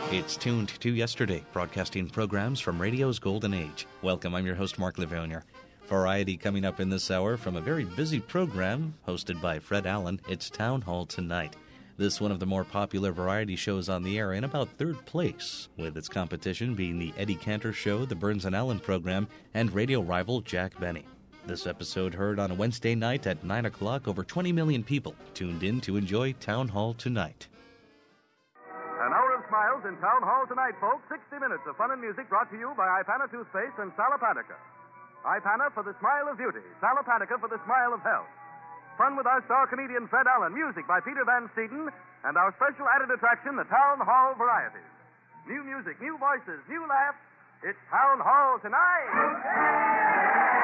It's tuned to yesterday, broadcasting programs from radio's golden age. Welcome, I'm your host, Mark Livonia. Variety coming up in this hour from a very busy program hosted by Fred Allen. It's Town Hall Tonight. This one of the more popular variety shows on the air in about third place, with its competition being the Eddie Cantor Show, the Burns and Allen program, and radio rival Jack Benny. This episode heard on a Wednesday night at 9 o'clock, over 20 million people tuned in to enjoy Town Hall Tonight. An hour of smiles in Town Hall Tonight, folks. 60 minutes of fun and music brought to you by Ipana Toothpaste and Salapatica. Ipana for the smile of beauty, Salapatica for the smile of health. Fun with our star comedian Fred Allen, music by Peter Van Steeden, and our special added attraction, the Town Hall Varieties. New music, new voices, new laughs. It's Town Hall Tonight.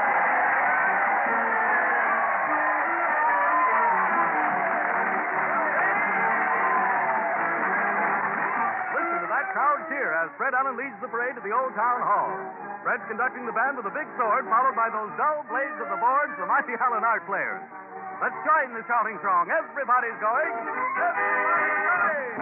Crowd cheer as Fred Allen leads the parade to the old town hall. Fred's conducting the band with a big sword, followed by those dull blades of the boards, the mighty Allen art players. Let's join the shouting throng. Everybody's going. Everybody's going.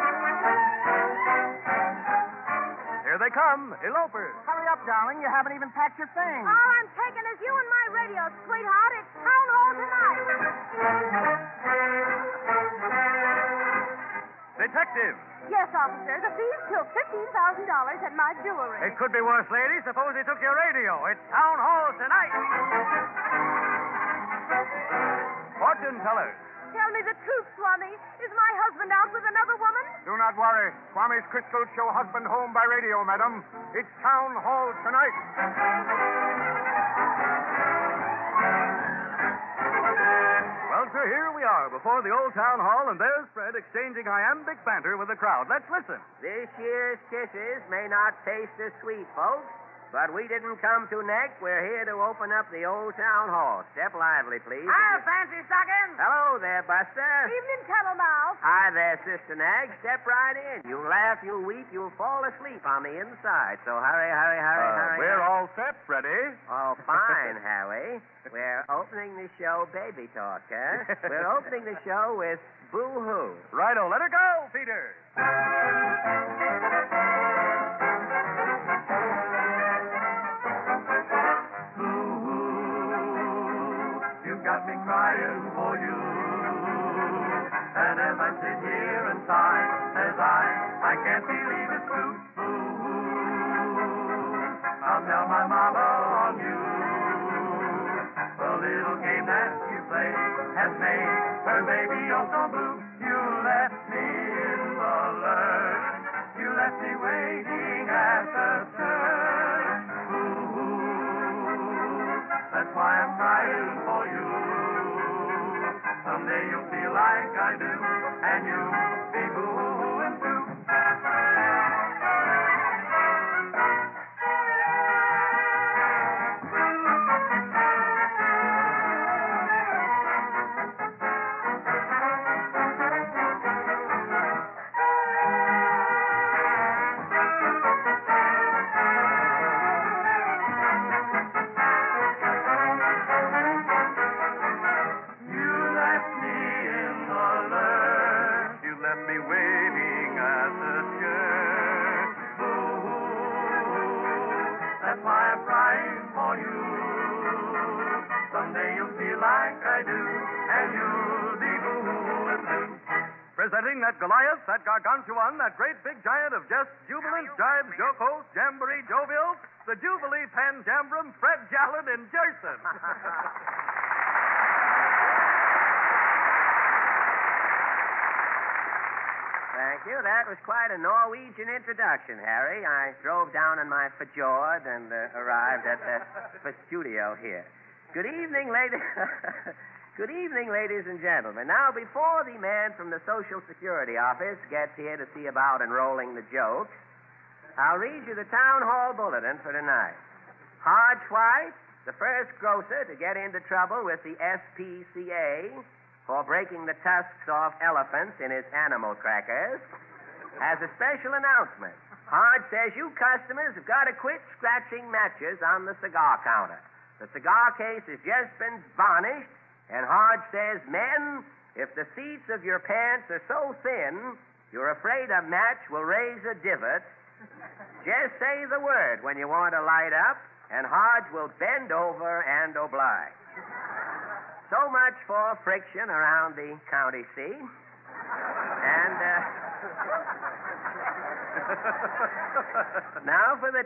Here they come, elopers. Hurry up, darling. You haven't even packed your things. All I'm taking is you and my radio, sweetheart. It's Town Hall Tonight. Detective. Yes, officer. The thieves took $15,000 at my jewelry. It could be worse, lady. Suppose they took your radio. It's Town Hall Tonight. Fortune tellers. Tell me the truth, Swami. Is my husband out with another woman? Do not worry. Swami's crystals show husband home by radio, madam. It's Town Hall Tonight. Well, sir, here we are before the old town hall, and there's Fred exchanging iambic banter with the crowd. Let's listen. This year's kisses may not taste as sweet, folks, but we didn't come to neck. We're here to open up the old town hall. Step lively, please. Hi, Fancy Stockings. Hello there, Buster. Evening, Kettlemouth. Hi there, Sister Nag. Step right in. You'll laugh, you'll weep, you'll fall asleep on the inside. So hurry. We're all set, Freddie. Oh, fine, Harry. We're opening the show Baby Talk, huh? We're opening the show with Boo-Hoo. Righto, let her go, Peter. Boo-Hoo, you've got me crying for you. And as I sit here and sigh, as I can't believe it's true. Boo-Hoo, I'll tell my mama on you. The little game that you play has made her baby oh so blue. You left me in the lurch. You left me waiting at the church. Ooh, that's why I'm crying for you. Someday you'll feel like I do, and you'll be boo-hooing too. Presenting that Goliath, that Gargantuan, that great big giant of jest, jubilant, jibes, jocose, jamboree, jovial, the Jubilee Pan Jambrum, Fred Jallen in Jerson. Thank you. That was quite a Norwegian introduction, Harry. I drove down in my fjord and arrived at the studio here. Good evening, ladies. Good evening, ladies and gentlemen. Now, before the man from the Social Security office gets here to see about enrolling the jokes, I'll read you the Town Hall Bulletin for tonight. Hodge White, the first grocer to get into trouble with the SPCA for breaking the tusks off elephants in his animal crackers, has a special announcement. Hodge says you customers have got to quit scratching matches on the cigar counter. The cigar case has just been varnished, and Hodge says, men, if the seats of your pants are so thin You're afraid a match will raise a divot? Just say the word when you want to light up, and Hodge will bend over and oblige. So much for friction around the county seat. And now for the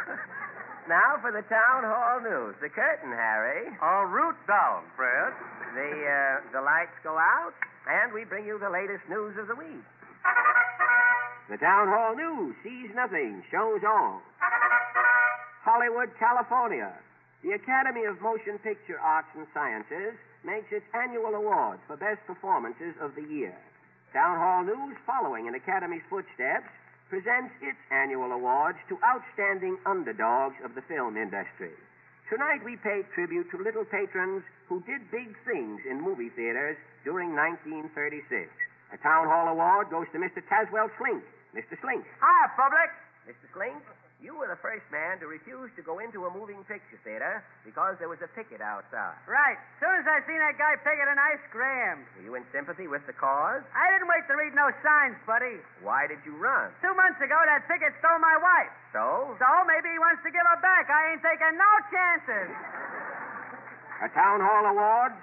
town hall news. The curtain, Harry. En route down, Fred. The lights go out, and we bring you the latest news of the week. The town hall news sees nothing, shows all. Hollywood, California. The Academy of Motion Picture Arts and Sciences makes its annual awards for best performances of the year. Town Hall News, following in Academy's footsteps, presents its annual awards to outstanding underdogs of the film industry. Tonight we pay tribute to little patrons who did big things in movie theaters during 1936. A Town Hall Award goes to Mr. Caswell Slink. Mr. Slink. Hi, public. Mr. Slink, you were the first man to refuse to go into a moving picture theater because there was a picket outside. Right. As soon as I seen that guy picketing, I screamed. Were you in sympathy with the cause? I didn't wait to read no signs, buddy. Why did you run? 2 months ago, that picket stole my wife. So? So maybe he wants to give her back. I ain't taking no chances. A Town Hall Award?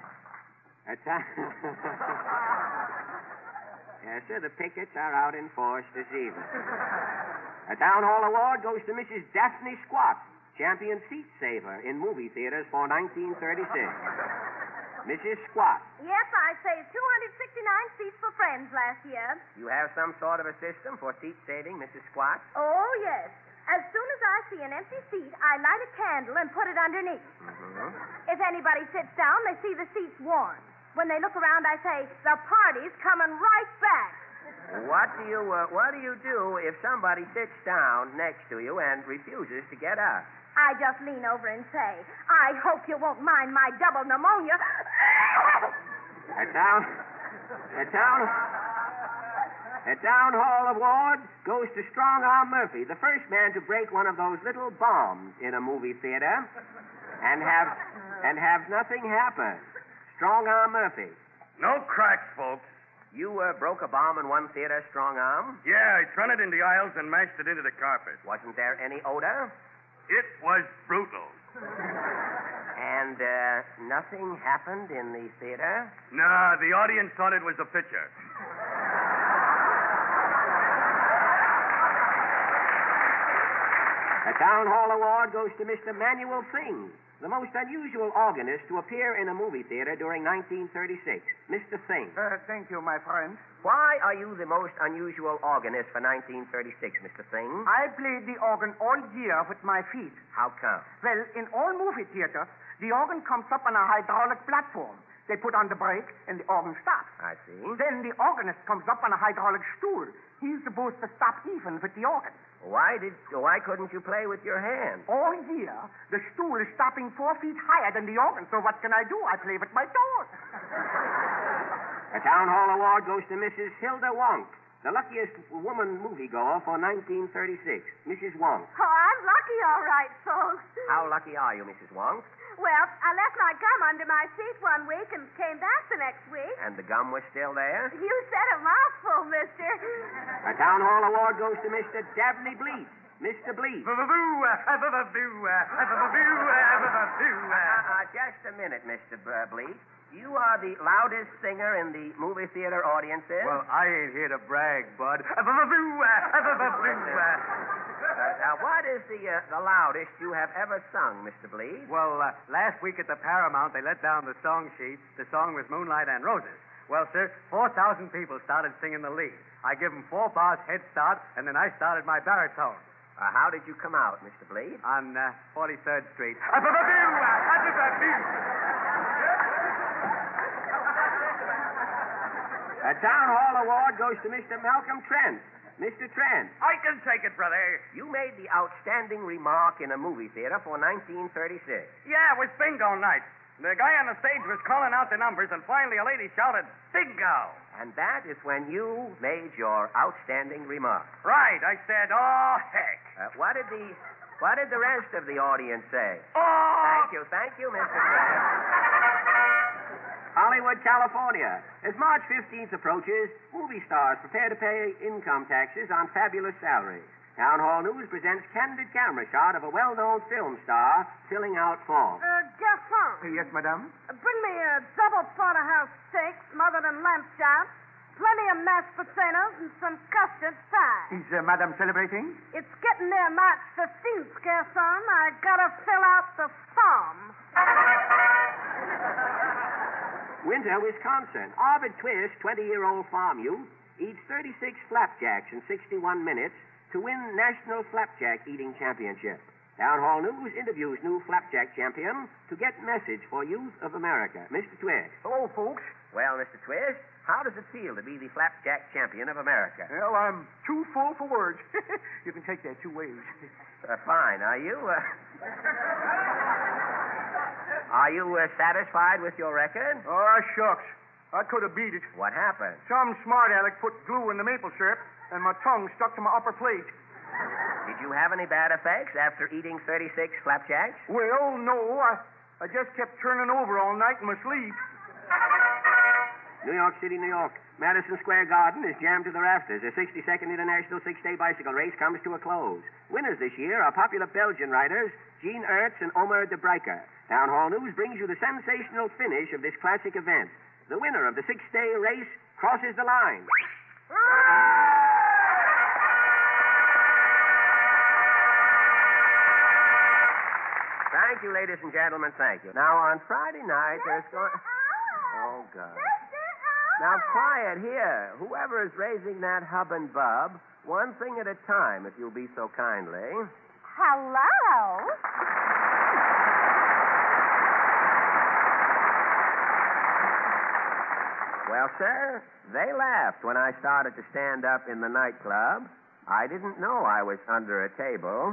Yes, sir, the pickets are out in force this evening. A Town Hall Award goes to Mrs. Daphne Squat, champion seat saver in movie theaters for 1936. Mrs. Squat. Yes, I saved 269 seats for Friends last year. You have some sort of a system for seat saving, Mrs. Squat? Oh, yes. As soon as I see an empty seat, I light a candle and put it underneath. Mm-hmm. If anybody sits down, they see the seats warm. When they look around, I say, the party's coming right back. What do you do if somebody sits down next to you and refuses to get up? I just lean over and say, I hope you won't mind my double pneumonia. A Town Hall Award goes to Strong Arm Murphy, the first man to break one of those little bombs in a movie theater and have nothing happen. Strong Arm Murphy. No cracks, folks. You broke a bomb in one theater, Strong Arm? Yeah, I thrown it in the aisles and mashed it into the carpet. Wasn't there any odor? It was brutal. And nothing happened in the theater? Nah, the audience thought it was a picture. The Town Hall Award goes to Mr. Manuel Thing, the most unusual organist to appear in a movie theater during 1936. Mr. Thing. Thank you, my friend. Why are you the most unusual organist for 1936, Mr. Thing? I played the organ all year with my feet. How come? Well, in all movie theaters, the organ comes up on a hydraulic platform. They put on the brake, and the organ stops. I see. Then the organist comes up on a hydraulic stool. He's supposed to stop even with the organ. Why couldn't you play with your hands? All year, the stool is stopping 4 feet higher than the organ, so what can I do? I play with my toes. The Town Hall Award goes to Mrs. Hilda Wonk, the luckiest woman moviegoer for 1936. Mrs. Wonk. Oh, I'm lucky, all right, folks. How lucky are you, Mrs. Wonk? Well, I left my gum under my seat one week and came back the next week. And the gum was still there? You said a mouthful, mister. A Town Hall Award goes to Mr. Dabney Bleat. Mr. Bleat. Just a minute, Mr. Bleat. You are the loudest singer in the movie theater audiences. Well, I ain't here to brag, bud. Now, what is the loudest you have ever sung, Mr. Bleed? Well, last week at the Paramount, they let down the song sheet. The song was Moonlight and Roses. Well, sir, 4,000 people started singing the lead. I give them 4 bars head start, and then I started my baritone. How did you come out, Mr. Bleed? On 43rd Street. A Town Hall Award goes to Mr. Malcolm Trent. Mr. Trent. I can take it, brother. You made the outstanding remark in a movie theater for 1936. Yeah, it was bingo night. The guy on the stage was calling out the numbers, and finally a lady shouted, bingo! And that is when you made your outstanding remark. Right. I said, oh, heck. What did the rest of the audience say? Oh! Thank you, Mr. Trent. Hollywood, California. As March 15th approaches, movie stars prepare to pay income taxes on fabulous salaries. Town Hall News presents candid camera shot of a well-known film star filling out forms. Garçon. Yes, madame? Bring me a double porterhouse steak smothered in lamb chops, plenty of mashed potatoes, and some custard pie. Is madame celebrating? It's getting near March 15th, Garçon. I gotta fill out the form. Winter, Wisconsin. Arvid Twist, 20-year-old farm youth, eats 36 flapjacks in 61 minutes to win National Flapjack Eating Championship. Town Hall News interviews new flapjack champion to get message for youth of America. Mr. Twist. Hello, folks. Well, Mr. Twist, how does it feel to be the flapjack champion of America? Well, I'm too full for words. You can take that two ways. Fine. Are you, Are you satisfied with your record? Oh, shucks. I could have beat it. What happened? Some smart aleck put glue in the maple syrup, and my tongue stuck to my upper plate. Did you have any bad effects after eating 36 flapjacks? Well, no. I just kept turning over all night in my sleep. New York City, New York. Madison Square Garden is jammed to the rafters. The 62nd International Six-Day Bicycle Race comes to a close. Winners this year are popular Belgian riders Jean Ertz and Omer de Breiker. Town Hall News brings you the sensational finish of this classic event. The winner of the six-day race crosses the line. Thank you, ladies and gentlemen. Thank you. Now, on Friday night, there's going... Oh, God. Now, quiet here. Whoever is raising that hub and bub, one thing at a time, if you'll be so kindly. Hello. Well, sir, they laughed when I started to stand up in the nightclub. I didn't know I was under a table.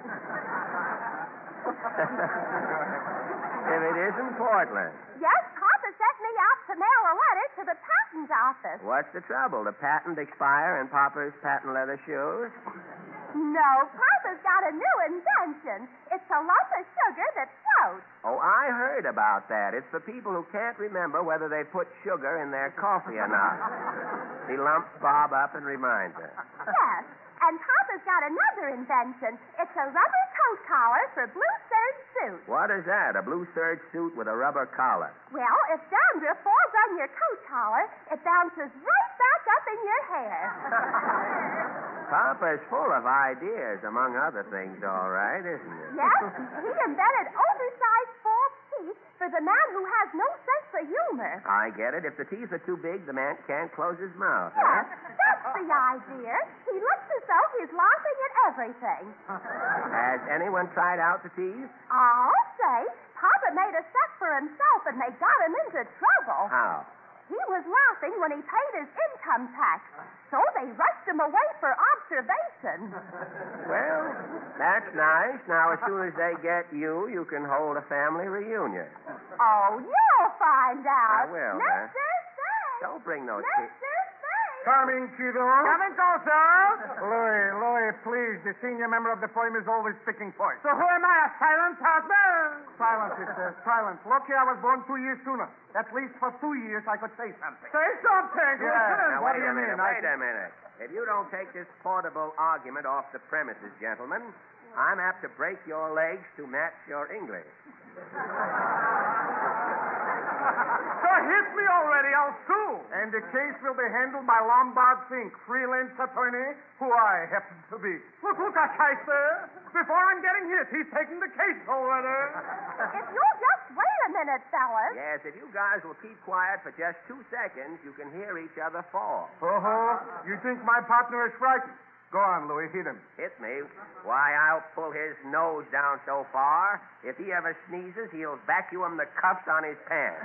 If it isn't Portland. Yes, Papa sent me out to mail a letter to the patent office. What's the trouble? The patent expire in Papa's patent leather shoes? No, Papa's got a new invention. It's a lump of sugar that floats. Oh, I heard about that. It's for people who can't remember whether they put sugar in their coffee or not. He lumps Bob up and reminds her. Yes, and Papa's got another invention. It's a rubber coat collar for blue serge suits. What is that, a blue serge suit with a rubber collar? Well, if dandruff falls on your coat collar, it bounces right back up in your hair. Papa's full of ideas, among other things, all right, isn't he? Yes, he invented oversized false teeth for the man who has no sense of humor. I get it. If the teeth are too big, the man can't close his mouth, Yes, eh? that's the idea. He looks as though he's laughing at everything. Has anyone tried out the teeth? I'll say, Papa made a set for himself and they got him into trouble. How? He was laughing when he paid his income tax, so they rushed him away for observation. Well, that's nice. Now, as soon as they get you, you can hold a family reunion. Oh, you'll find out. I will, Mr. Singh. Don't bring those Mr. teeth. Singh. Coming, kiddo. Coming, also. Louis, please. The senior member of the firm is always picking points. So who am I, a silent partner? Silence, sister. Silence. Lucky I was born 2 years sooner. At least for 2 years I could say something. Say something. Yeah. Now, What wait do you a minute, mean? wait a minute. If you don't take this portable argument off the premises, gentlemen, I'm apt to break your legs to match your English. So hit me already, I'll sue. And the case will be handled by Lombard Fink, freelance attorney, who I happen to be. Look, Shyster. Before I'm getting hit, he's taking the case already. If you'll just wait a minute, fellas. Yes, if you guys will keep quiet for just 2 seconds, you can hear each other fall. Oh, you think my partner is frightened? Go on, Louis, hit him. Hit me? Why, I'll pull his nose down so far, if he ever sneezes, he'll vacuum the cuffs on his pants.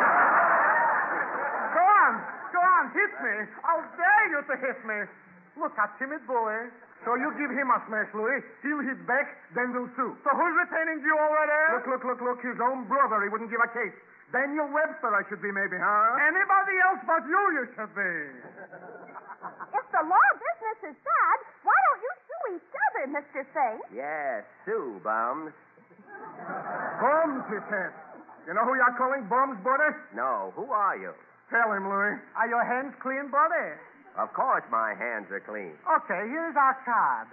Go on, hit me. I'll dare you to hit me. Look, a timid boy. So you give him a smash, Louis. He'll hit back, then we'll sue. So who's retaining you already? Look, his own brother. He wouldn't give a case. Daniel Webster, I should be, maybe, huh? Anybody else but you should be. If the law business is bad, why don't you sue each other, Mr. Singh? Yes, sue, bums. Bums, he said. You know who you're calling bums, buddy? No, who are you? Tell him, Louis. Are your hands clean, buddy? Of course my hands are clean. Okay, here's our card.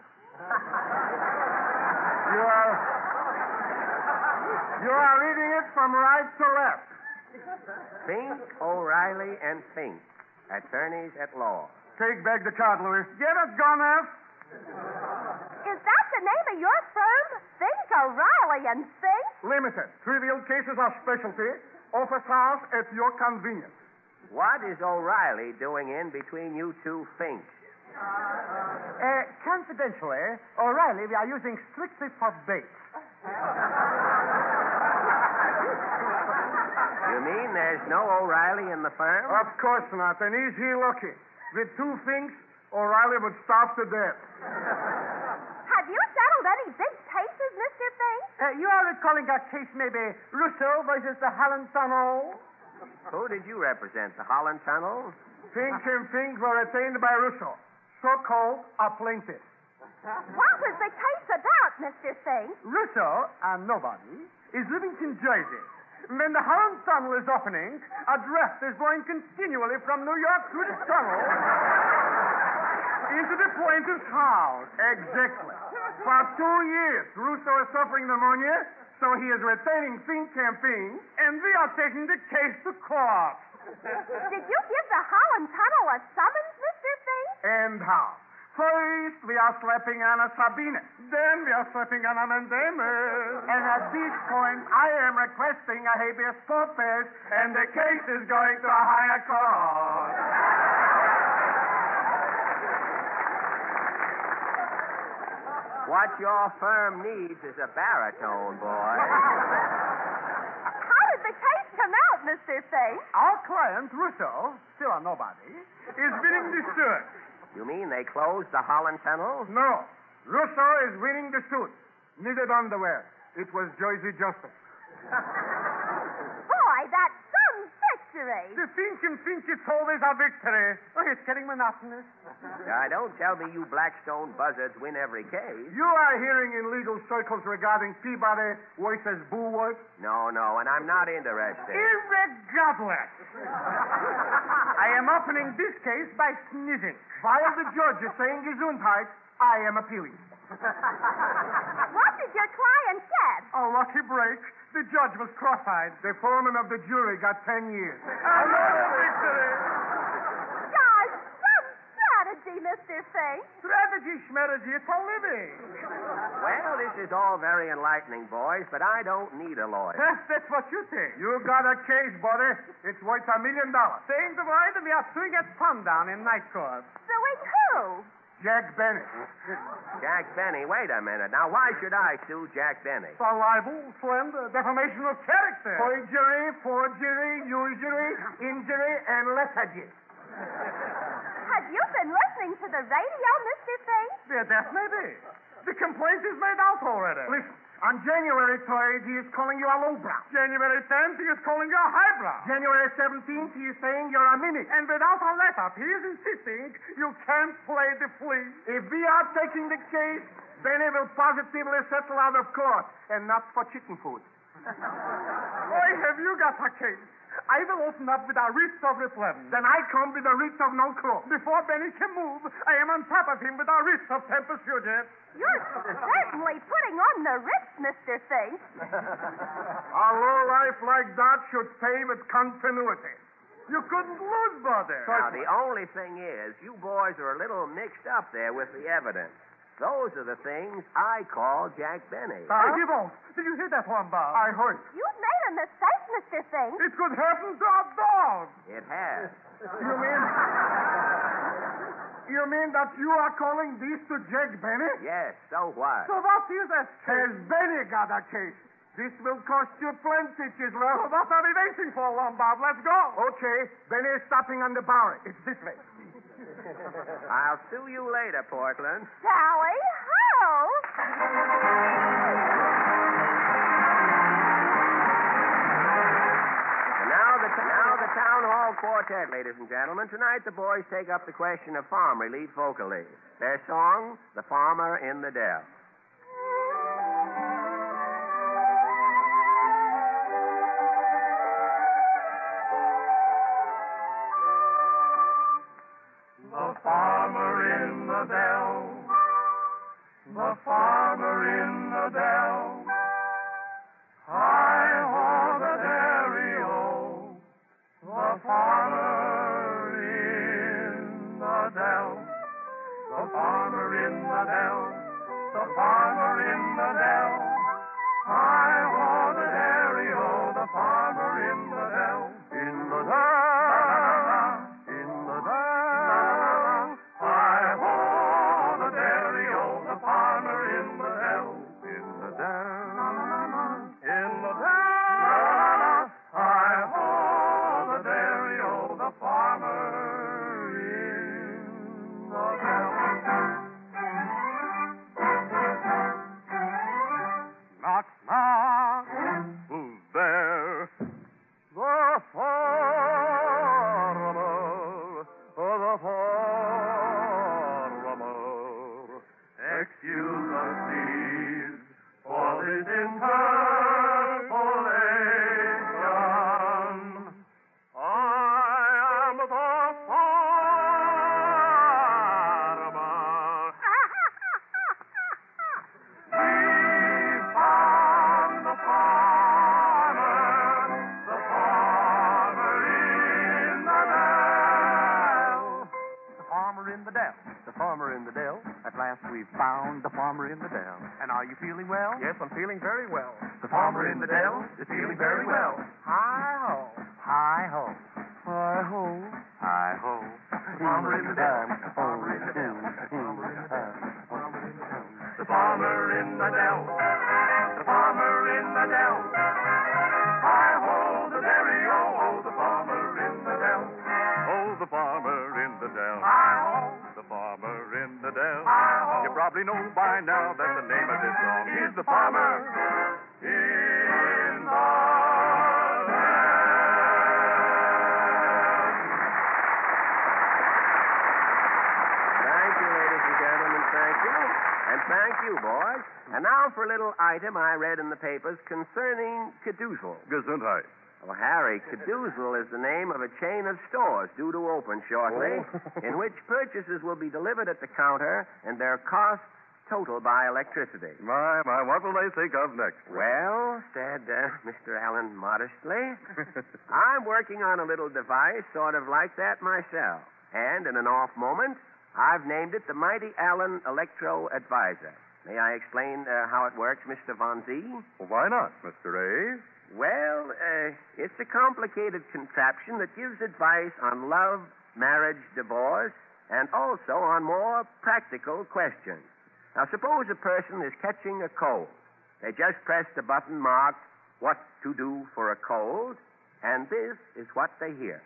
You are reading it from right to left. Fink, O'Reilly, and Fink, attorneys at law. Take back the card, Louis. Get it, Gomez. Is that the name of your firm? Fink, O'Reilly, and Fink? Limited. Trivial cases are specialty. Office hours at your convenience. What is O'Reilly doing in between you two Finks? Confidentially, O'Reilly, we are using strictly for bait. You mean there's no O'Reilly in the firm? Of course not. And is he lucky? With two Finks, O'Reilly would starve to death. Have you settled any big cases, Mr. Fink? You are recalling a case maybe Russo versus the Holland Tunnel? Who did you represent, the Holland Tunnel? Fink and Fink were retained by Russo, so-called a plaintiff. What was the case about, Mr. Fink? Russo, and nobody, is living in Jersey. When the Holland Tunnel is opening, a draft is blowing continually from New York through the tunnel into the plaintiff's house. Exactly. For 2 years, Russo is suffering pneumonia, so he is retaining Fink and Fink. And we are taking the case to court. Did you give the Holland Tunnel a summons, Mr. Fink? And how? First, we are slapping Anna Sabine. Then we are slapping Anna Mendemes. And at this point, I am requesting a habeas corpus, and the case is going to a higher court. What your firm needs is a baritone, boy. How did the case come out, Mr. Fink? Our client, Russo, still a nobody, is winning the suit. You mean they closed the Holland Tunnel? No. Russo is winning the suit. Needed underwear. It was Jersey justice. Boy, that's some victory. The Fink and Fink is always a victory. Oh, it's getting monotonous. Don't tell me you Blackstone buzzards win every case. You are hearing in legal circles regarding Peabody versus Bulwark? No, and I'm not interested. Irregardless. I am opening this case by sneezing. While the judge is saying Gesundheit, I am appealing. What did your client get? A lucky break. The judge was cross-eyed. The foreman of the jury got 10 years. Another victory. Gosh, some strategy, Mr. Fink. Strategy, schmeragy, it's a living. Well, this is all very enlightening, boys, but I don't need a lawyer. That's what you think. You got a case, buddy. It's worth $1 million. Saying the word, we are suing at sundown in night court. Suing who? Jack Benny. Jack Benny, wait a minute. Now, why should I sue Jack Benny? For libel, slander, defamation of character. Forgery, usury, injury, and lethargy. Have you been listening to the radio, Mr. Fink? Yeah, that may be. The complaint is made out already. Listen, on January 3rd, he is calling you a lowbrow. January 10th, he is calling you a highbrow. January 17th, he is saying you're a mini. And without a letter, he is insisting you can't play the flea. If we are taking the case, Benny will positively settle out of court, and not for chicken food. Why have you got a case? I will open up with a writ of repletion. Then I come with a writ of no claw. Before Benny can move, I am on top of him with a writ of tempus fugit. You're certainly putting on the Ritz, Mr. Fink. A low life like that should pay with continuity. You couldn't lose, brother. Now, the only thing is, you boys are a little mixed up there with the evidence. Those are the things I call Jack Benny. Hey, Gibbons, did you hear that one, Bob? I heard. You've made a mistake, Mr. Fink. It could happen to a dog. It has. You mean that you are calling this to Jack Benny? Yes, so what? So what is that? Has Benny got a case? This will cost you plenty, Chisler. What are we waiting for, Lombard? Let's go. Okay, Benny is stopping on the bar. It's this way. I'll sue you later, Portland. Sally, ho! And now the Town Hall Quartet, ladies and gentlemen. Tonight the boys take up the question of farm relief vocally. Their song, The Farmer in the Dell. the dell. The farmer in the dell. Hi-ho, the dairy-o. The farmer in the dell. The farmer in the dell. The farmer in the dell. Hi-ho, the dairy-o. The farmer in the dell. In the dell. In the dell. Hi-ho, the dairy-o. The farmer in the dell. In the dell. In the dell. Hi-ho, the dairy-o. The farmer in the dell. Knock, knock. Who's there? The farmer. The farmer. Excuse us, please, for this interpolation. I am the farmer. We found the farmer in the dell. The farmer in the dell. The farmer in the dell. At last we've found the farmer in the dell. And are you feeling well? Yes, I'm feeling very well. The farmer in the dell is feeling very well. Hi-ho. Hi-ho. Hi-ho. Hi-ho. The farmer in the dell. The farmer in the dell. The farmer in the dell. The farmer in the dell. Hi-ho, the dairy-o. The farmer in the dell. Oh, the farmer in the dell. Hi-ho. The farmer in the dell. Hi-ho. You probably know by now that the name of this song is The Farmer in the Thank you, ladies and gentlemen. Thank you. And thank you, boys. And now for a little item I read in the papers concerning Cadoozle. Gesundheit. Well, Harry, Cadoozle is the name of a chain of stores due to open shortly, in which purchases will be delivered at the counter and their costs totaled by electricity. My, what will they think of next? Well, said Mr. Allen modestly, I'm working on a little device sort of like that myself. And in an off moment, I've named it the Mighty Allen Electro Advisor. May I explain how it works, Mr. Von Z? Well, why not, Mr. A? Well, it's a complicated contraption that gives advice on love, marriage, divorce, and also on more practical questions. Now, suppose a person is catching a cold. They just press the button marked, What to Do for a Cold, and this is what they hear.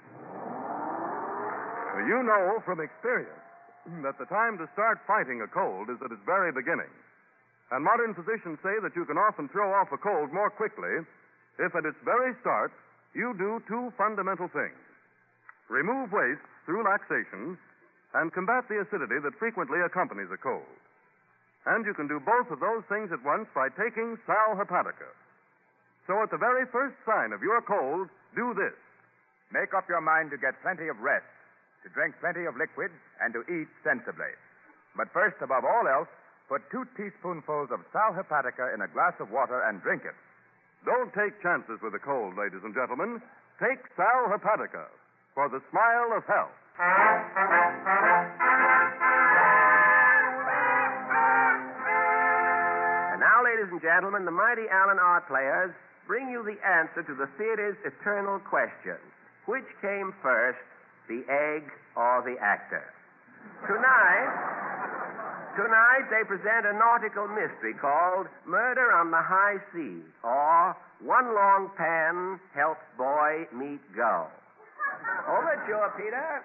Well, you know from experience that the time to start fighting a cold is at its very beginning. And modern physicians say that you can often throw off a cold more quickly if at its very start you do two fundamental things. Remove waste through laxation and combat the acidity that frequently accompanies a cold. And you can do both of those things at once by taking Sal Hepatica. So at the very first sign of your cold, do this. Make up your mind to get plenty of rest, to drink plenty of liquids, and to eat sensibly. But first, above all else, put 2 teaspoonfuls of Sal Hepatica in a glass of water and drink it. Don't take chances with a cold, ladies and gentlemen. Take Sal Hepatica for the smile of health. And now, ladies and gentlemen, the Mighty Allen Art Players bring you the answer to the theater's eternal question. Which came first, the egg or the actor? Tonight, they present a nautical mystery called Murder on the High Seas, or One Long Pan Helps Boy Meet Go. Overture, Peter.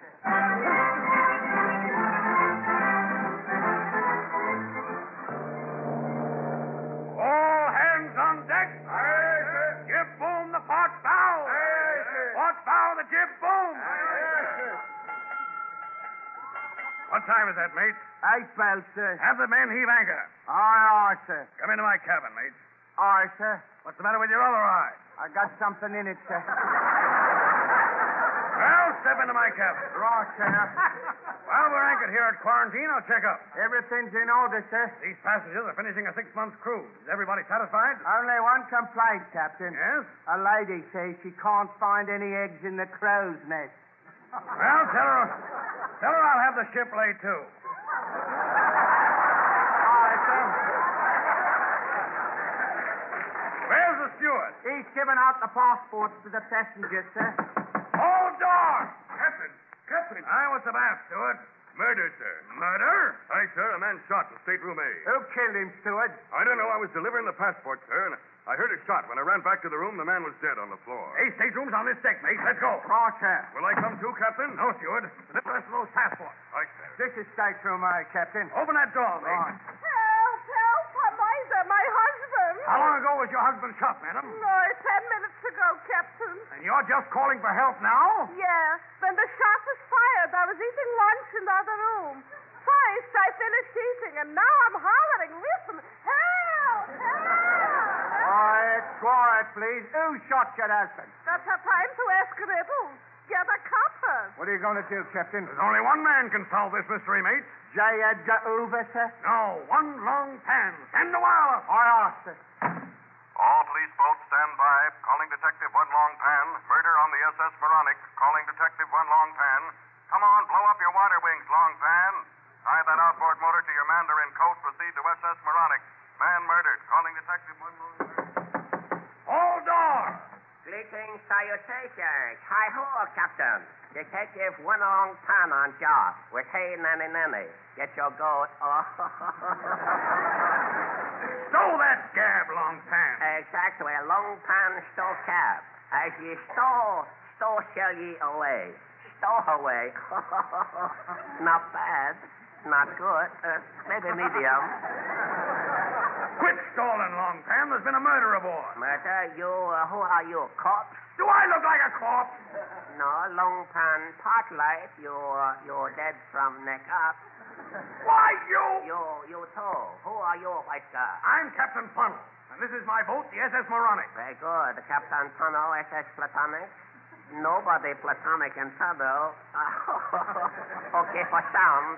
All hands on deck. Jib boom the port bow. Port bow the jib boom. What time is that, mate? 8 bells, sir. Have the men heave anchor. Aye, sir. Come into my cabin, mate. Aye, sir. What's the matter with your other eye? I got something in it, sir. Well, step into my cabin. Right, sir. While we're anchored here at quarantine, I'll check up. Everything's in order, sir. These passengers are finishing a 6-month cruise. Is everybody satisfied? Only one complaint, Captain. Yes? A lady says she can't find any eggs in the crow's nest. Well, tell her I'll have the ship laid too. All right, sir. Where's the steward? He's giving out the passports to the passengers, sir. Hold door! Captain! Aye, what's the matter, steward? Murder, sir. Murder? Aye, sir. A man shot in stateroom A. Who killed him, steward? I don't know. I was delivering the passport, sir, and I heard a shot. When I ran back to the room, the man was dead on the floor. Hey, stateroom's on this deck, mate. Let's go. Right, sir. Will I come too, Captain? No, steward. The rest of those passports. Aye, sir. This is stateroom A, Captain. Open that door, mate. Right. Help, help, Eliza, my husband. How long ago was your husband shot, madam? No, 10 minutes ago, Captain. And you're just calling for help now? Yeah, when the shot was fired, I was eating lunch in the other room. First, I finished eating, and now I'm hollering. Listen, help, help. Quiet, please. Who shot your husband? That's a time to ask riddles. Get a copper. What are you going to do, Captain? There's only one man can solve this mystery, mate. J. Edgar Hoover, sir? No, one long pan. Send the wireless. Aye, sir. All police boats stand by. Calling Detective One Long Pan. Murder on the SS Moronic. Calling Detective One Long Pan. Come on, blow up your water wings, Long Pan. Tie that outboard motor to your mandarin coat. Proceed to SS Moronic. Man murdered. Calling Detective One Long Pan. Hold door. Greetings, salutations. Hi-ho, Captain. Detective One Long Pan on job with Hey Nanny Nanny. Get your goat. Oh. Stow that scab, Long Pan. Exactly. Long Pan stole cab. As ye stole shall ye away. Stow away. Not bad. Not good. Maybe medium. Quit stalling, Long Pan. There's been a murder aboard. Murder? You, who are you, corpse? Do I look like a corpse? No, Long Pan, part light. You're dead from neck up. Why, you? You too. Who are you, white guy? I'm Captain Funnel, and this is my boat, the SS Moronic. Very good. Captain Tunnel, SS Platonic. Nobody platonic in Tunnel. Okay for sound.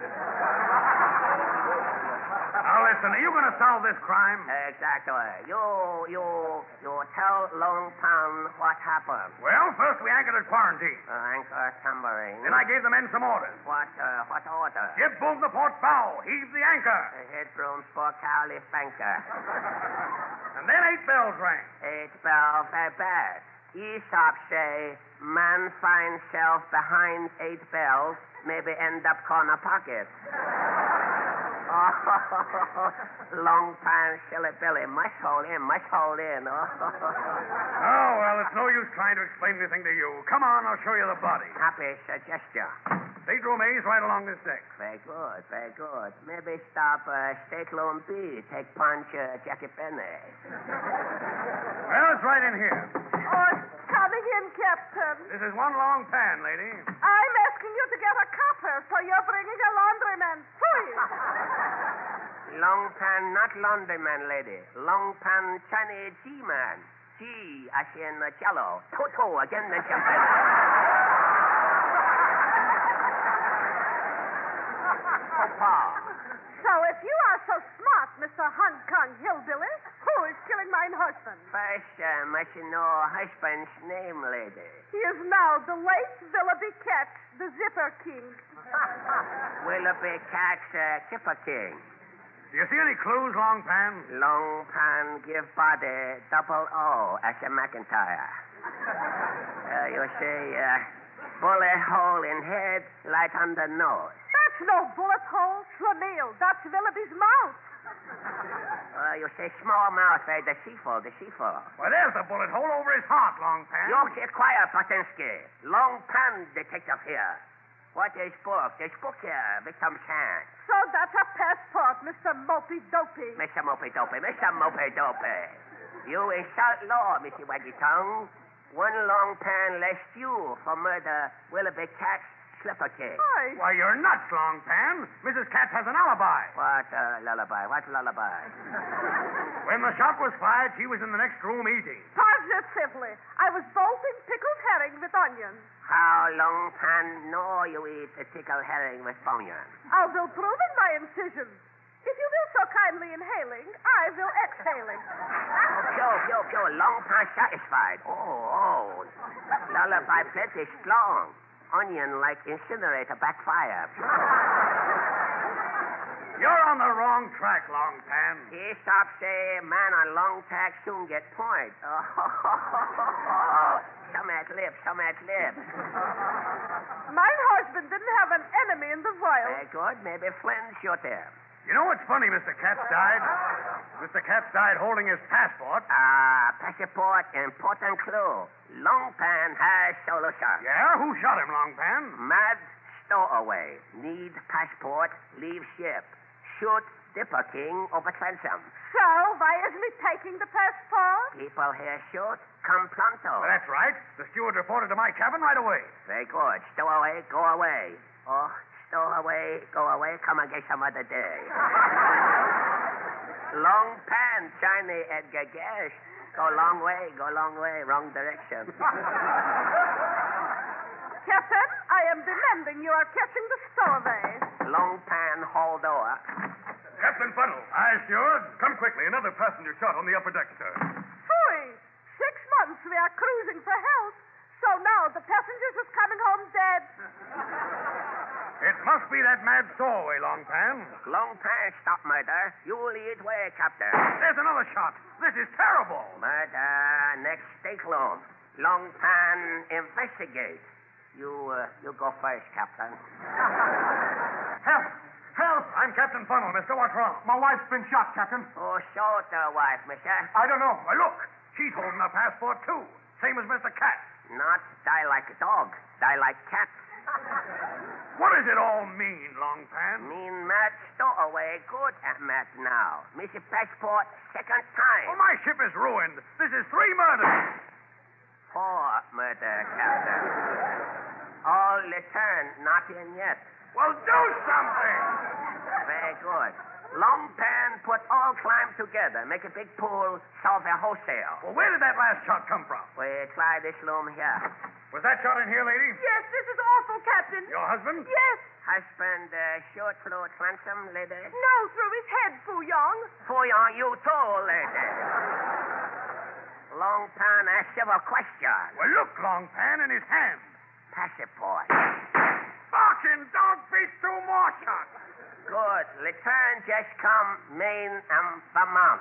Now listen, are you going to solve this crime? Exactly. You tell Long Pan what happened. Well, first we anchored at quarantine. Anchor tambourine. Then I gave the men some orders. What order? Ship boom the port bow. Heave the anchor. Headroom for Cowley Banker. And then 8 bells rang. 8 bells, very bad. Aesop say, man finds self behind 8 bells, maybe end up corner pocket. Long Pan, silly Billy, must hold in. Oh, well, it's no use trying to explain anything to you. Come on, I'll show you the body. Happy suggestion. Stateroom A is right along this deck. Very good. Maybe stop stateroom B, take punch Jackie Penny. Well, it's right in here. Oh, it's coming in, Captain. This is One Long Pan, lady. I'm asking you to get a copper, so you're bringing a laundryman. Please. Long Pan, not laundryman, lady. Long Pan, Chinese G-man. G, as in cello. Toto, again the champion. So if you are so smart, Mr. Hong Kong Hillbilly, who is killing mine husband? First, must you know husband's name, lady. He is now the late Willoughby Cat, the Zipper King. Willoughby Cat's Chipper King. Do you see any clues, Long Pan? Long Pan give body double O as a McIntyre. You see, bullet hole in head, light on the nose. That's no bullet hole, Schlemiel. That's Willoughby's mouth. You say small mouth, deceitful. Well, there's the bullet hole over his heart, Long Pan. You keep quiet, Patinsky. Long Pan detective here. What is book? This book here, victim's hand. So that's a passport, Mr. Mopey Dopey. Mr. Mopey Dopey. You insult law, Missy Waggy Tongue. One Long Pan less you for murder Willoughby Cat's Slipper King. Hi. Why, you're nuts, Longpan. Mrs. Katz has an alibi. What lullaby? What lullaby? When the shot was fired, she was in the next room eating. Positively. I was bolting pickled herring with onions. How long pan know you eat a pickled herring with onion? I will prove in my incisions. If you will so kindly inhaling, I will exhaling. Pew. Long pan satisfied. Oh. Lullaby plenty strong. Onion like incinerator backfire. You're on the wrong track, Longpan. He stop say, man on long tack soon get point. Oh, some at lip. My husband didn't have an enemy in the wild. Very good. Maybe friends shoot him. You know what's funny? Mr. Katz died. Mr. Katz died holding his passport. Passport, important clue. Longpan has solution. Yeah? Who shot him, Longpan? Mad stowaway. Need passport, leave ship. Shoot Dipper King over transom. So, why is me taking the passport? People here shoot. Come pronto. That's right. The steward reported to my cabin right away. Very good. Stowaway, go away. Oh, stowaway, go away. Come again some other day. Long pan, China Edgar Gash. Go long way. Wrong direction. Captain, I am demanding you are catching the stowaway. Long pan, hold door. Captain Funnel. Aye, steward. Come quickly. Another passenger shot on the upper deck, sir. Phooey! 6 months we are cruising for health. So now the passengers is coming home dead. It must be that mad stowaway, Longpan. Long pan, stop murder. You lead way, Captain. There's another shot. This is terrible. Murder, next stateroom. Long pan, investigate. You go first, Captain. Help! Help! I'm Captain Funnel, mister. What's wrong? My wife's been shot, Captain. Oh, shoot the wife, mister. I don't know. Why, look. She's holding a passport, too. Same as Mr. Katz. Not die like a dog. Die like cat. What does it all mean, Longpan? Mean mad stowaway. Good at mad now. Miss your passport second time. Oh, my ship is ruined. This is 3 murders. 4 murder, Captain. All return, not in yet. Well, do something. Very good. Long pan, put all crime together. Make a big pool, solve a wholesale. Well, where did that last shot come from? We try this room here. Was that shot in here, lady? Yes, this is awful, Captain. Your husband? Yes. Husband, short through transom, lady. No, through his head, Fu Yong. Fooyong, you too, lady. Long pan, ask you a question. Well, look, Longpan in his hand. Passport. Barking dog face, 2 more shots. Good. Return just come Maine and Vermont.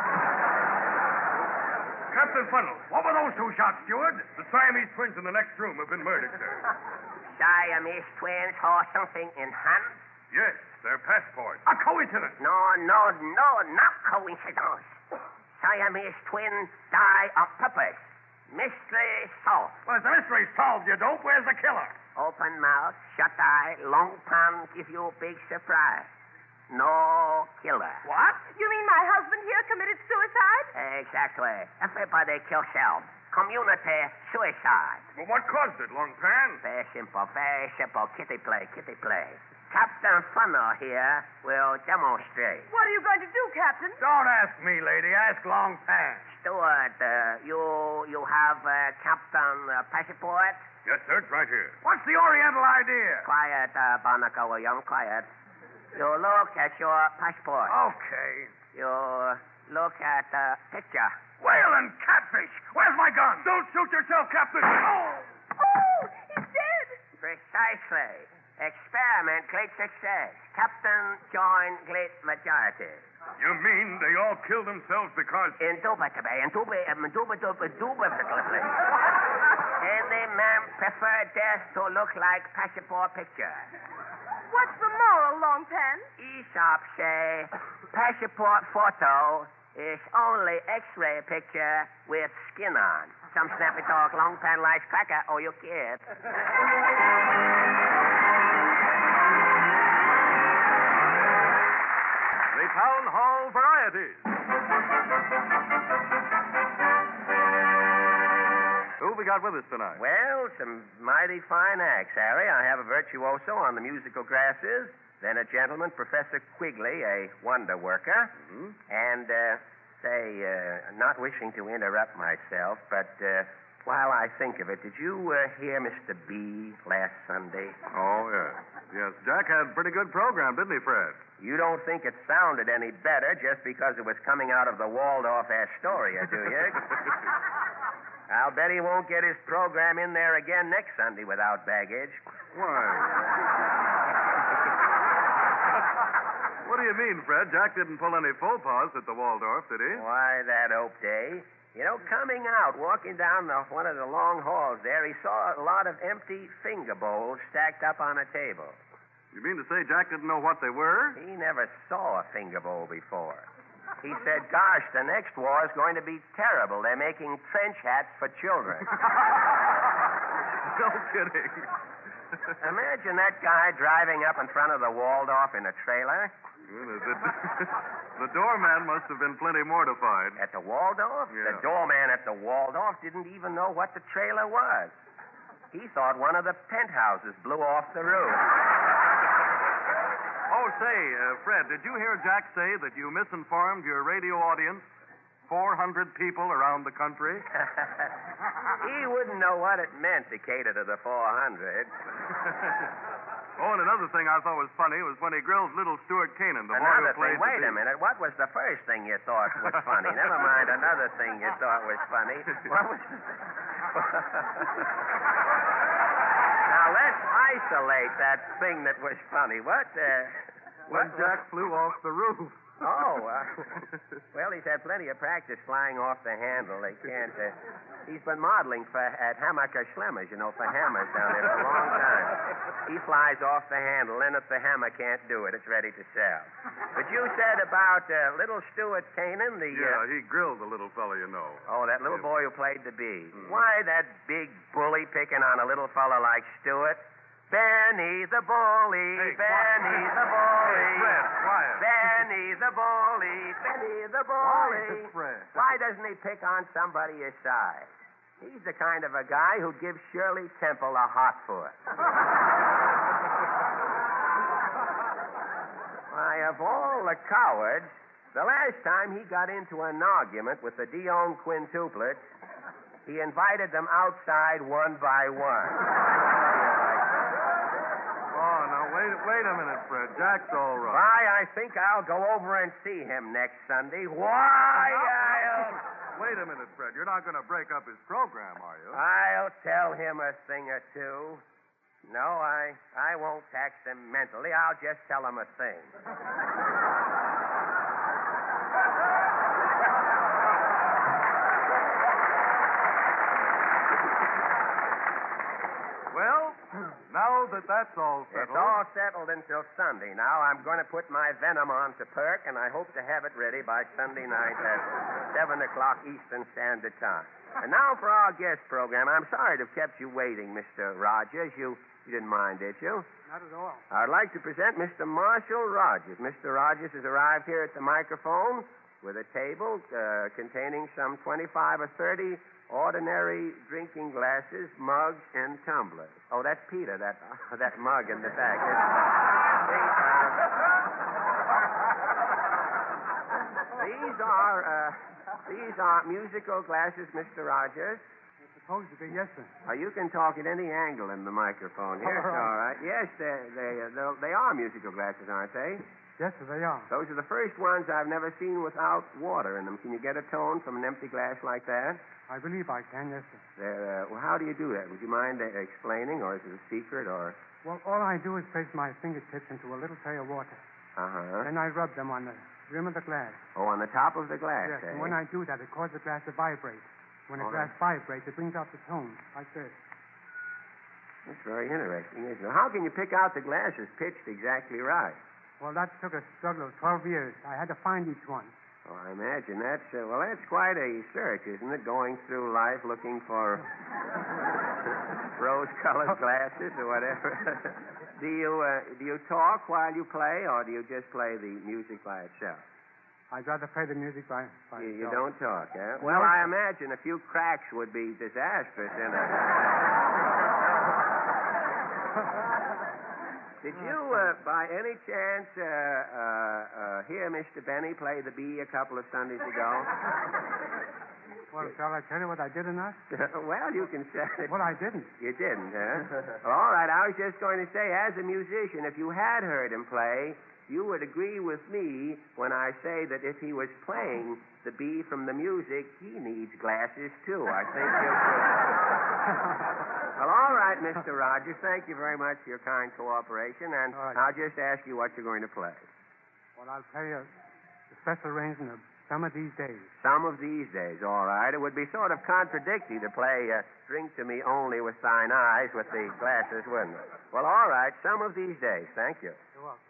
Captain Funnel, what were those 2 shots, steward? The Siamese twins in the next room have been murdered, sir. Siamese twins hold something in hand? Yes, their passports. A coincidence. No, not coincidence. Siamese twins die on purpose. Mystery solved. Well, as the mystery's solved, you dope, where's the killer? Open mouth, shut eye, long pan give you big surprise. No killer. What? You mean my husband here committed suicide? Exactly. Everybody kill self. Community suicide. Well, what caused it, Longpan? Very simple. Kitty play. Captain Funnel here will demonstrate. What are you going to do, Captain? Don't ask me, lady. Ask Longpan. Steward, you have Captain passport? Yes, sir. It's right here. What's the Oriental idea? Quiet, Barnacle William, quiet. You look at your passport. Okay. You look at the picture. Whale and catfish. Where's my gun? Don't shoot yourself, Captain. Oh! Oh, he's dead. Precisely. Experiment, great success. Captain joined great majority. You mean they all killed themselves because... Indubitably. Any man prefer death to look like passport picture. What's the moral, Longpan? Aesop say passport photo is only X-ray picture with skin on. Some snappy dog, long pan lice cracker, or you kid. The Town Hall Varieties. we got with us tonight? Well, some mighty fine acts, Harry. I have a virtuoso on the musical glasses, then a gentleman, Professor Quigley, a wonder worker, and, not wishing to interrupt myself, but while I think of it, did you hear Mr. B last Sunday? Oh, yes. Yes, Jack had a pretty good program, didn't he, Fred? You don't think it sounded any better just because it was coming out of the Waldorf Astoria, do you? I'll bet he won't get his program in there again next Sunday without baggage. Why? What do you mean, Fred? Jack didn't pull any faux pas at the Waldorf, did he? Why, that Oak Day. You know, coming out, walking down one of the long halls there, he saw a lot of empty finger bowls stacked up on a table. You mean to say Jack didn't know what they were? He never saw a finger bowl before. He said, gosh, the next war is going to be terrible. They're making trench hats for children. No kidding. Imagine that guy driving up in front of the Waldorf in a trailer. The doorman must have been plenty mortified. At the Waldorf? Yeah. The doorman at the Waldorf didn't even know what the trailer was. He thought one of the penthouses blew off the roof. Oh, say, Fred, did you hear Jack say that you misinformed your radio audience? 400 people around the country? He wouldn't know what it meant to cater to the 400. Oh, and another thing I thought was funny was when he grilled little Stuart Canaan, the boy Another who played thing, wait a minute. What was the first thing you thought was funny? Never mind another thing you thought was funny. What was... Now, let's isolate that thing that was funny. When Jack flew off the roof. Oh, well, he's had plenty of practice flying off the handle. They can't. He's been modeling at Hammacher Schlemmers, for hammers down there for a long time. He flies off the handle, and if the hammer can't do it, it's ready to sell. But you said about little Stuart Canaan, Yeah, he grilled the little fellow, you know. Oh, that little boy who played the bee. Why, that big bully picking on a little fellow like Stuart? Benny the bully, Hey, Benny the bully. Hey, Fred, quiet. Benny the bully, Benny the bully. Fred? Why doesn't he pick on somebody his size? He's the kind of a guy who gives Shirley Temple a hot foot. Why, of all the cowards, the last time he got into an argument with the Dion quintuplets, he invited them outside one by one. Oh, now, wait a minute, Fred. Jack's all right. Why, I think I'll go over and see him next Sunday. Why, Wait a minute, Fred. You're not going to break up his program, are you? I'll tell him a thing or two. No, I won't tax him mentally. I'll just tell him a thing. Well, now that that's all settled... It's all settled until Sunday. Now I'm going to put my venom on to perk, and I hope to have it ready by Sunday night at 7 o'clock Eastern Standard Time. And now for our guest program. I'm sorry to have kept you waiting, Mr. Rogers. You didn't mind, did you? Not at all. I'd like to present Mr. Marshall Rogers. Mr. Rogers has arrived here at the microphone with a table containing some 25 or 30 ordinary drinking glasses, mugs, and tumblers. Oh, that's Peter, that mug in the back. These are musical glasses, Mr. Rogers. It's supposed to be, yes, sir. You can talk at any angle in the microphone. Here, it's all right. Yes, they are musical glasses, aren't they? Yes, sir, they are. Those are the first ones I've never seen without water in them. Can you get a tone from an empty glass like that? I believe I can, yes, sir. Well, how do you do that? Would you mind explaining, or is it a secret, or... Well, all I do is place my fingertips into a little tray of water. Uh-huh. Then I rub them on the rim of the glass. Oh, on the top of the glass, Yes, eh? and when I do that, it causes the glass to vibrate. When the glass vibrates, it brings out the tone, like this. That's very interesting, isn't it? How can you pick out the glasses pitched exactly right? Well, that took a struggle of 12 years. I had to find each one. Oh, I imagine that's quite a search, isn't it? Going through life looking for rose-colored glasses or whatever. Do you talk while you play, or do you just play the music by itself? I'd rather play the music by You itself. don't talk, eh? Well, I imagine a few cracks would be disastrous in a... Did you, by any chance, hear Mr. Benny play the bee a couple of Sundays ago? Well, shall I tell you what I did or not? Well, you can say... Well, I didn't. You didn't, huh? Well, all right, I was just going to say, as a musician, if you had heard him play, you would agree with me when I say that if he was playing the bee from the music, he needs glasses, too. I think you could... Well, all right, Mr. Rogers, thank you very much for your kind cooperation, and All right. I'll just ask you what you're going to play. Well, I'll play a special arrangement of Some of These Days. Some of these days, all right. It would be sort of contradictory to play Drink to Me Only with Thine Eyes with the glasses, wouldn't it? Well, all right, Some of These Days. Thank you. You're welcome.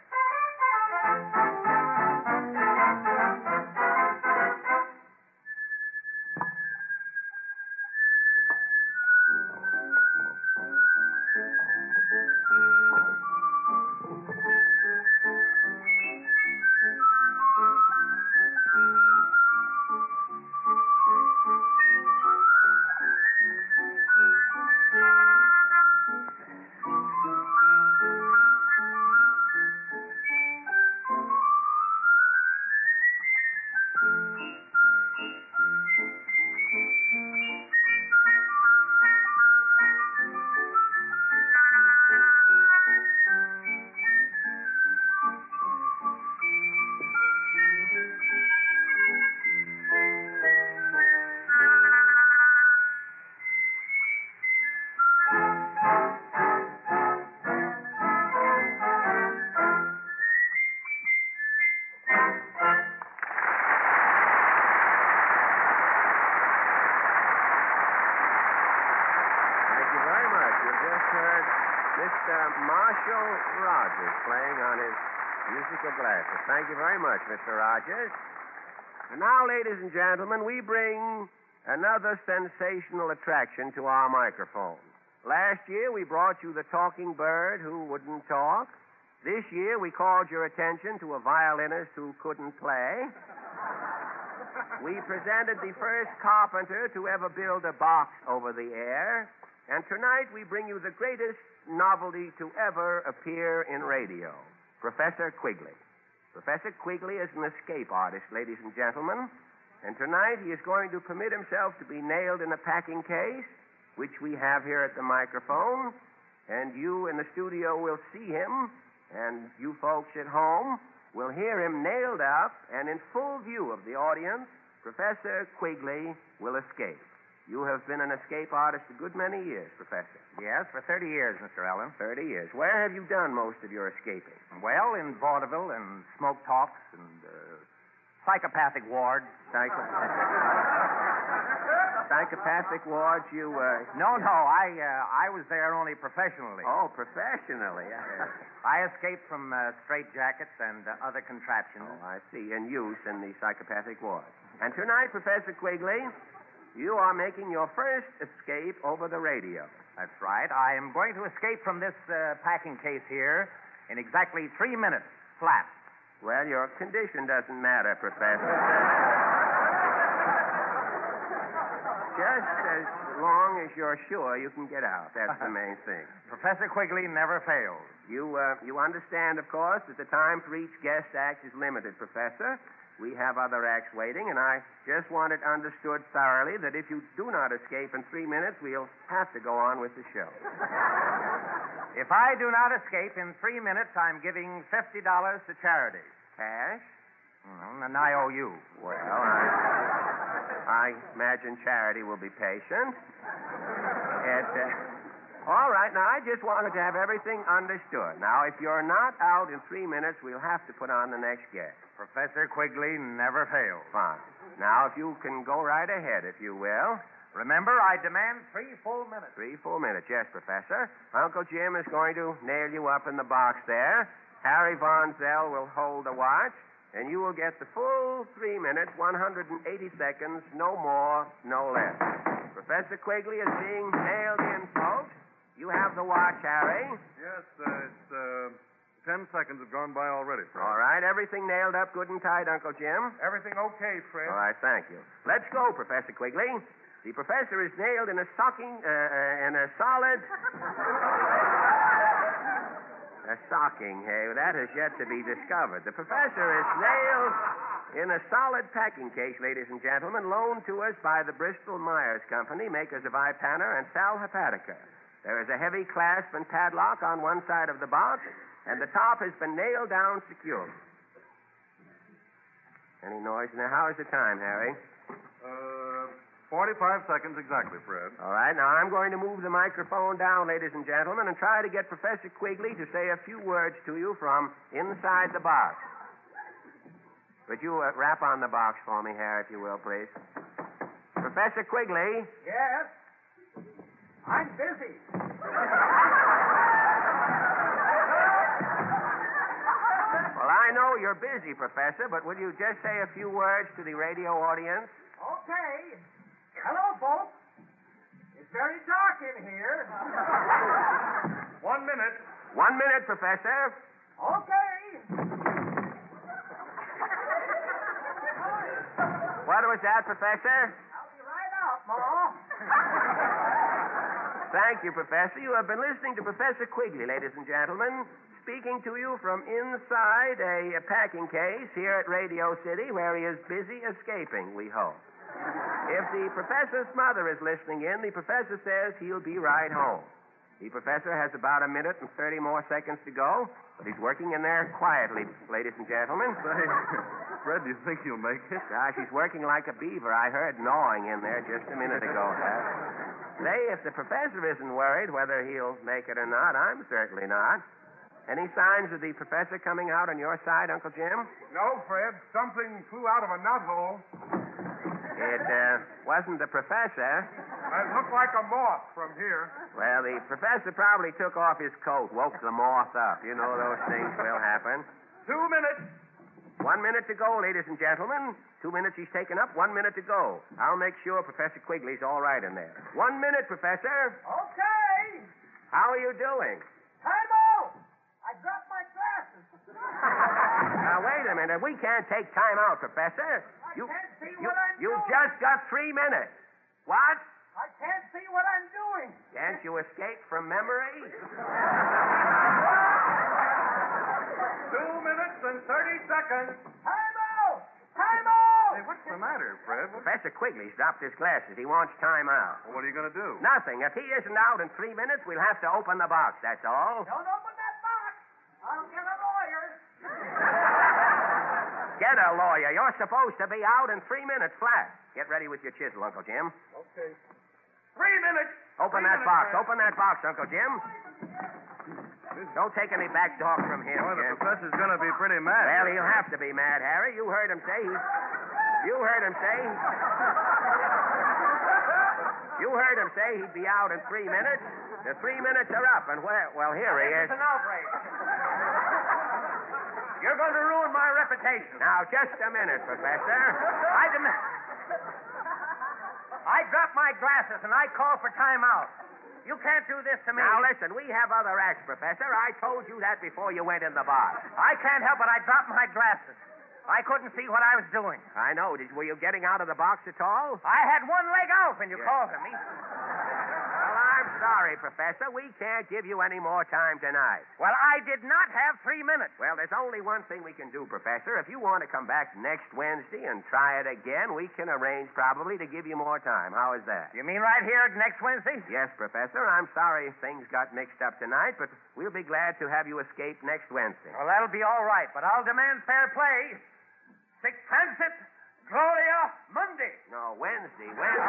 Mr. Marshall Rogers playing on his musical glasses. Thank you very much, Mr. Rogers. And now, ladies and gentlemen, we bring another sensational attraction to our microphone. Last year, we brought you the talking bird who wouldn't talk. This year, we called your attention to a violinist who couldn't play. We presented the first carpenter to ever build a box over the air. And tonight, we bring you the greatest novelty to ever appear in radio, Professor Quigley. Professor Quigley is an escape artist, ladies and gentlemen. And tonight, he is going to permit himself to be nailed in a packing case, which we have here at the microphone. And you in the studio will see him, and you folks at home will hear him nailed up, and in full view of the audience, Professor Quigley will escape. You have been an escape artist a good many years, Professor. Yes, for 30 years, Mr. Allen. 30 years. Where have you done most of your escaping? Well, in vaudeville and smoke talks and psychopathic wards. Psychopathic wards, you... No, I was there only professionally. Oh, professionally. I escaped from straitjackets and other contraptions. Oh, I see. In use in the psychopathic ward. And tonight, Professor Quigley, you are making your first escape over the radio. That's right. I am going to escape from this packing case here in exactly 3 minutes, flat. Well, your condition doesn't matter, Professor. Just as long as you're sure you can get out. That's the main thing. Professor Quigley never fails. You understand, of course, that the time for each guest act is limited, Professor. We have other acts waiting, and I just want it understood thoroughly that if you do not escape in 3 minutes, we'll have to go on with the show. If I do not escape in 3 minutes, I'm giving $50 to charity. Cash? And I owe you. Well, I imagine charity will be patient. All right, now, I just wanted to have everything understood. Now, if you're not out in 3 minutes, we'll have to put on the next guest. Professor Quigley never fails. Fine. Now, if you can go right ahead, if you will. Remember, I demand 3 full minutes. 3 full minutes, yes, Professor. Uncle Jim is going to nail you up in the box there. Harry Von Zell will hold the watch, and you will get the full 3 minutes, 180 seconds, no more, no less. Professor Quigley is being nailed in, folks. You have the watch, Harry. Yes, it's 10 seconds have gone by already, Fred. All right, everything nailed up good and tight, Uncle Jim? Everything okay, Fred? All right, thank you. Let's go, Professor Quigley. The professor is nailed in a solid... A stocking, hey, that has yet to be discovered. The professor is nailed in a solid packing case, ladies and gentlemen, loaned to us by the Bristol Myers Company, makers of Ipanner and Sal Hepatica. There is a heavy clasp and padlock on one side of the box, and the top has been nailed down secure. Any noise in there? How is the time, Harry? 45 seconds exactly, Fred. All right, now I'm going to move the microphone down, ladies and gentlemen, and try to get Professor Quigley to say a few words to you from inside the box. Would you rap on the box for me, Harry, if you will, please? Professor Quigley. Yes? I'm busy. Well, I know you're busy, Professor, but will you just say a few words to the radio audience? Okay. Hello, folks. It's very dark in here. 1 minute. 1 minute, Professor. Okay. What was that, Professor? I'll be right out, Ma. Thank you, Professor. You have been listening to Professor Quigley, ladies and gentlemen, speaking to you from inside a packing case here at Radio City, where he is busy escaping, we hope. If the professor's mother is listening in, the professor says he'll be right home. The professor has about 1 minute and 30 more seconds to go, but he's working in there quietly, ladies and gentlemen. Say, Fred, do you think you'll make it? Gosh, he's working like a beaver. I heard gnawing in there just a minute ago. Say, if the professor isn't worried whether he'll make it or not, I'm certainly not. Any signs of the professor coming out on your side, Uncle Jim? No, Fred. Something flew out of a nut hole. It wasn't the professor. It looked like a moth from here. Well, the professor probably took off his coat, woke the moth up. You know those things will happen. 2 minutes. 1 minute to go, ladies and gentlemen. 2 minutes he's taken up, 1 minute to go. I'll make sure Professor Quigley's all right in there. 1 minute, Professor. Okay. How are you doing? Time out. I dropped my glasses. Now, wait a minute. We can't take time out, Professor. I can't see what I'm You've doing. just got 3 minutes. What? I can't see what I'm doing. Can't you escape from memory? 2 minutes and 30 seconds. Time out. Time out. Hey, what's the matter, Fred? Professor Quigley's dropped his glasses. He wants time out. What are you going to do? Nothing. If he isn't out in 3 minutes, we'll have to open the box, that's all. Don't open that box. I'll get a lawyer. Get a lawyer. You're supposed to be out in 3 minutes flat. Get ready with your chisel, Uncle Jim. Okay. 3 minutes. Open that box. Open that box, Uncle Jim. Don't take any back talk from him, Boy, the Jim. professor's going to be pretty mad. Well, he'll have to be mad, Harry. You heard him say You heard him say he'd be out in 3 minutes. The 3 minutes are up, and well, here he is. It's an outrage. You're going to ruin my reputation. Now, just a minute, Professor. I dropped my glasses and I called for time out. You can't do this to me. Now, listen, we have other acts, Professor. I told you that before you went in the box. I can't help it. I dropped my glasses. I couldn't see what I was doing. I know. Were you getting out of the box at all? I had one leg out when you called to me. Well, I'm sorry, Professor. We can't give you any more time tonight. Well, I did not have 3 minutes. Well, there's only one thing we can do, Professor. If you want to come back next Wednesday and try it again, we can arrange probably to give you more time. How is that? You mean right here next Wednesday? Yes, Professor. I'm sorry things got mixed up tonight, but we'll be glad to have you escape next Wednesday. Well, that'll be all right, but I'll demand fair play. Sic transit Gloria Mundi. No, Wednesday. Thank you,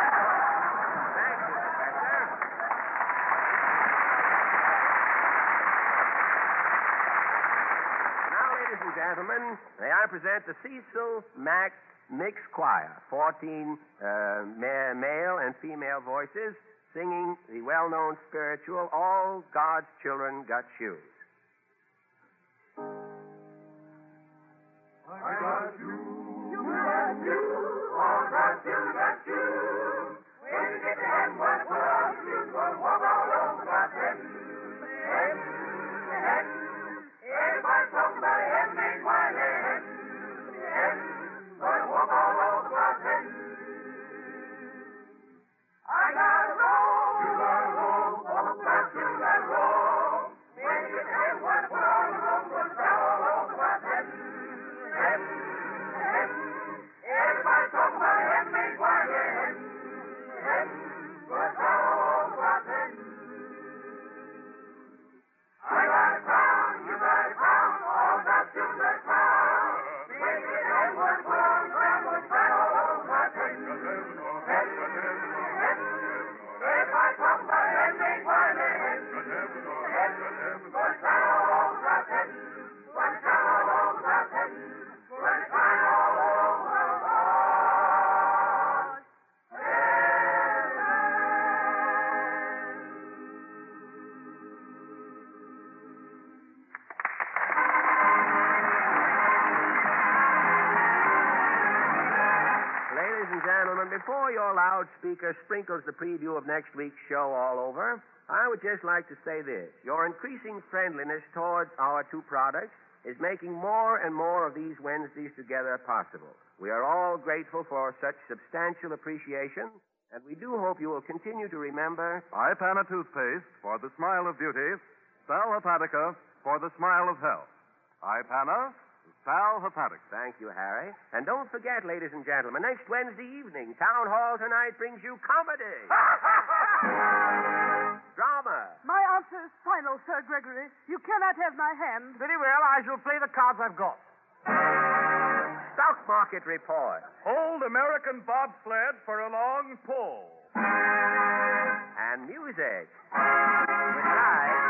Professor. Now, ladies and gentlemen, may I present the Cecil Mack Mixed Choir, 14 male and female voices, singing the well-known spiritual, All God's Children Got Shoes. I got you. You got you. All God's children got you. When you get to heaven, what you're gonna walk all over God's heaven. Heaven. before your loudspeaker sprinkles the preview of next week's show all over, I would just like to say this. Your increasing friendliness towards our two products is making more and more of these Wednesdays together possible. We are all grateful for such substantial appreciation, and we do hope you will continue to remember Ipana toothpaste for the smile of beauty, Sal Hepatica for the smile of health. Ipana, Sal Hepatica. Thank you, Harry. And don't forget, ladies and gentlemen, next Wednesday evening, Town Hall Tonight brings you comedy. Drama. My answer is final, Sir Gregory. You cannot have my hand. Very well, I shall play the cards I've got. Stock market report. Old American bobsled for a long pull. And music. Good night.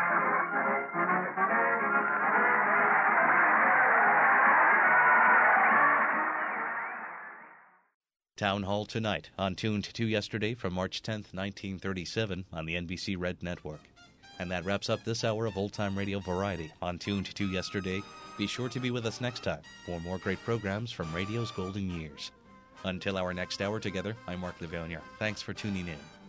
Town Hall Tonight, on Tuned to Yesterday from March 10th, 1937 on the NBC Red Network. And that wraps up this hour of old-time radio variety on Tuned to Yesterday. Be sure to be with us next time for more great programs from radio's golden years. Until our next hour together, I'm Mark Livonia. Thanks for tuning in.